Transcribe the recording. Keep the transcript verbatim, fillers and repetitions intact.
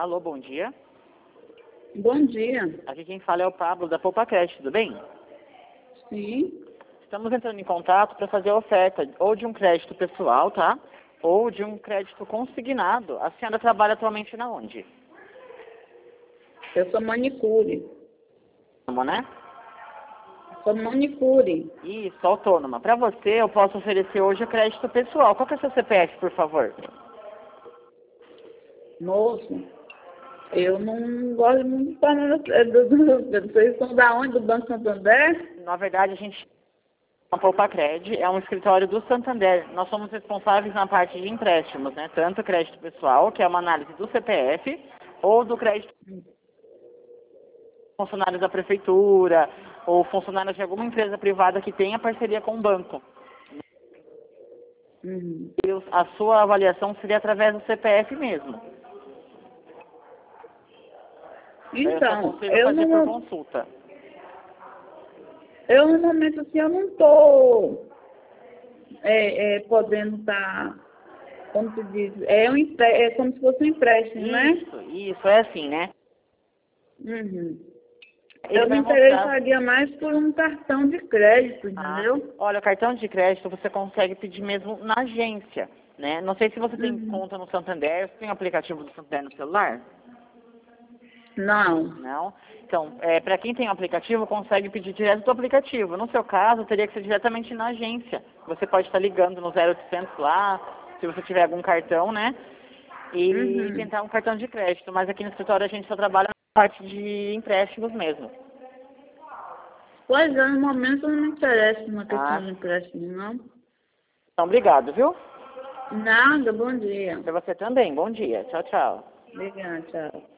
Alô, bom dia. Bom dia. Aqui quem fala é o Pablo, da Poupa Crédito, tudo bem? Sim. Estamos entrando em contato para fazer a oferta ou de um crédito pessoal, tá? Ou de um crédito consignado. A senhora trabalha atualmente na onde? Eu sou manicure. Como, né? Sou manicure. Isso, autônoma. Para você, eu posso oferecer hoje o crédito pessoal. Qual que é o seu C P F, por favor? Moço, eu não gosto muito de parar do, do, do, vocês são da onde? Do Banco Santander? Na verdade, a gente a Poupa Cred é um escritório do Santander. Nós somos responsáveis na parte de empréstimos, né? Tanto crédito pessoal, que é uma análise do C P F, ou do crédito funcionários da prefeitura, ou funcionários de alguma empresa privada que tenha parceria com o banco. Uhum. E a sua avaliação seria através do C P F mesmo. Eu só Então, consigo eu fazer por não, consulta. eu no momento assim, eu não estou é, é, podendo estar, como se diz, é, um, empre- é como se fosse um empréstimo, né? Isso, isso, é assim, né? Uhum. Ele Eu me vai mostrar. interessaria mais por um cartão de crédito, Ah, entendeu? olha, o cartão de crédito você consegue pedir mesmo na agência, né? Não sei se você tem Uhum. conta no Santander, você tem aplicativo do Santander no celular? Não. Não? Então, é, para quem tem aplicativo, consegue pedir direto do aplicativo. No seu caso, teria que ser diretamente na agência. Você pode estar ligando no zero oitocentos lá, se você tiver algum cartão, né? E Uhum. tentar um cartão de crédito. Mas aqui no escritório a gente só trabalha na parte de empréstimos mesmo. Pois é, no momento eu não me interesso na questão Ah, de empréstimo, não. então obrigado, viu? Nada, bom dia. Para você também. Bom dia. Tchau, tchau. Obrigada, tchau.